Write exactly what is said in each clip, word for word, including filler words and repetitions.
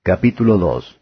Capítulo dos.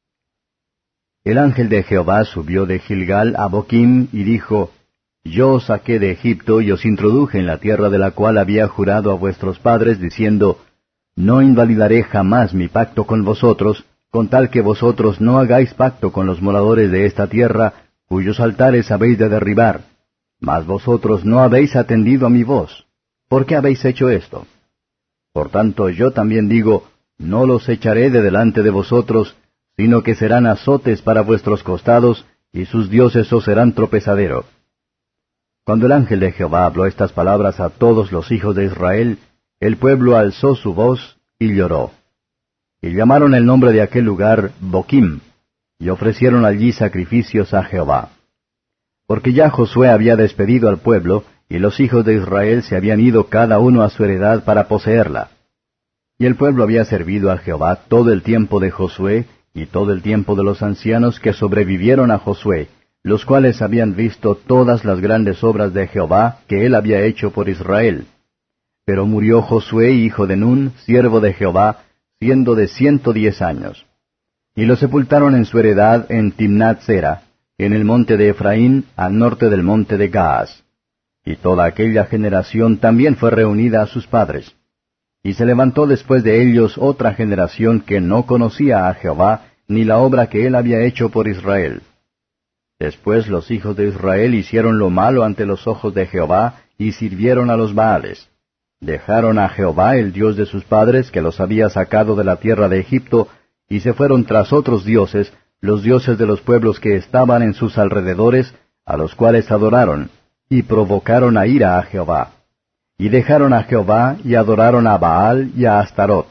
El ángel de Jehová subió de Gilgal a Boquim, y dijo, Yo os saqué de Egipto, y os introduje en la tierra de la cual había jurado a vuestros padres, diciendo, No invalidaré jamás mi pacto con vosotros, con tal que vosotros no hagáis pacto con los moradores de esta tierra, cuyos altares habéis de derribar. Mas vosotros no habéis atendido a mi voz. ¿Por qué habéis hecho esto? Por tanto, yo también digo, no los echaré de delante de vosotros, sino que serán azotes para vuestros costados, y sus dioses os serán tropezadero. Cuando el ángel de Jehová habló estas palabras a todos los hijos de Israel, el pueblo alzó su voz y lloró. Y llamaron el nombre de aquel lugar Boquim, y ofrecieron allí sacrificios a Jehová. Porque ya Josué había despedido al pueblo, y los hijos de Israel se habían ido cada uno a su heredad para poseerla. Y el pueblo había servido a Jehová todo el tiempo de Josué, y todo el tiempo de los ancianos que sobrevivieron a Josué, los cuales habían visto todas las grandes obras de Jehová que él había hecho por Israel. Pero murió Josué, hijo de Nun, siervo de Jehová, siendo de ciento diez años. Y lo sepultaron en su heredad en Timnat Sera, en el monte de Efraín, al norte del monte de Gaas. Y toda aquella generación también fue reunida a sus padres. Y se levantó después de ellos otra generación que no conocía a Jehová, ni la obra que él había hecho por Israel. Después los hijos de Israel hicieron lo malo ante los ojos de Jehová, y sirvieron a los Baales. Dejaron a Jehová, el Dios de sus padres, que los había sacado de la tierra de Egipto, y se fueron tras otros dioses, los dioses de los pueblos que estaban en sus alrededores, a los cuales adoraron, y provocaron a ira a Jehová. Y dejaron a Jehová, y adoraron a Baal y a Astarot.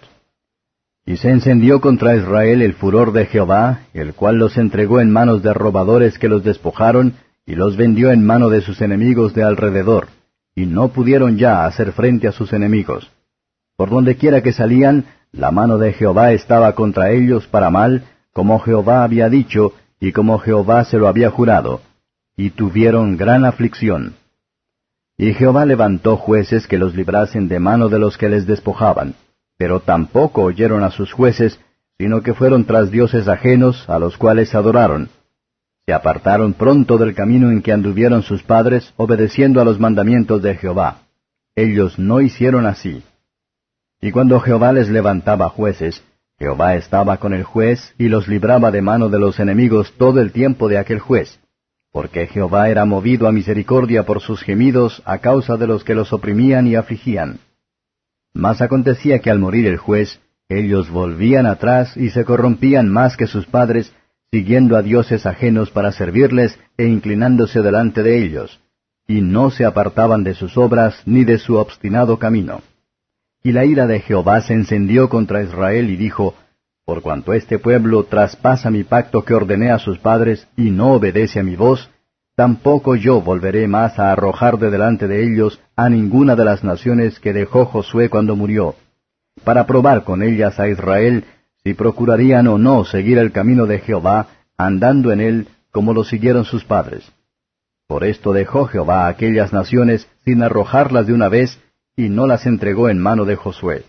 Y se encendió contra Israel el furor de Jehová, el cual los entregó en manos de robadores que los despojaron, y los vendió en mano de sus enemigos de alrededor, y no pudieron ya hacer frente a sus enemigos. Por donde quiera que salían, la mano de Jehová estaba contra ellos para mal, como Jehová había dicho, y como Jehová se lo había jurado, y tuvieron gran aflicción. Y Jehová levantó jueces que los librasen de mano de los que les despojaban, pero tampoco oyeron a sus jueces, sino que fueron tras dioses ajenos, a los cuales adoraron. Se apartaron pronto del camino en que anduvieron sus padres, obedeciendo a los mandamientos de Jehová. Ellos no hicieron así. Y cuando Jehová les levantaba jueces, Jehová estaba con el juez, y los libraba de mano de los enemigos todo el tiempo de aquel juez. Porque Jehová era movido a misericordia por sus gemidos a causa de los que los oprimían y afligían. Mas acontecía que al morir el juez, ellos volvían atrás y se corrompían más que sus padres, siguiendo a dioses ajenos para servirles e inclinándose delante de ellos, y no se apartaban de sus obras ni de su obstinado camino. Y la ira de Jehová se encendió contra Israel y dijo, Por cuanto este pueblo traspasa mi pacto que ordené a sus padres y no obedece a mi voz, tampoco yo volveré más a arrojar de delante de ellos a ninguna de las naciones que dejó Josué cuando murió, para probar con ellas a Israel si procurarían o no seguir el camino de Jehová, andando en él como lo siguieron sus padres. Por esto dejó Jehová a aquellas naciones sin arrojarlas de una vez, y no las entregó en mano de Josué.